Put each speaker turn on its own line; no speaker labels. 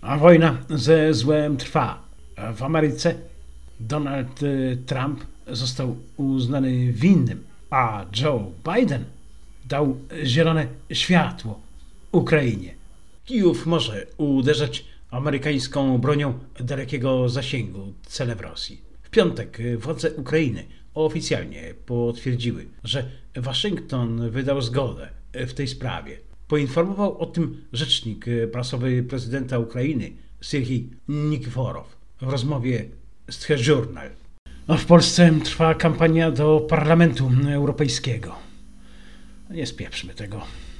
A wojna ze złem trwa. W Ameryce Donald Trump został uznany winnym, a Joe Biden dał zielone światło Ukrainie. Kijów może uderzać amerykańską bronią dalekiego zasięgu celem Rosji. W piątek władze Ukrainy oficjalnie potwierdziły, że Waszyngton wydał zgodę w tej sprawie. Poinformował o tym rzecznik prasowy prezydenta Ukrainy Serhij Nikiforow w rozmowie z The Journal. A w Polsce trwa kampania do Parlamentu Europejskiego. Nie spieprzmy tego.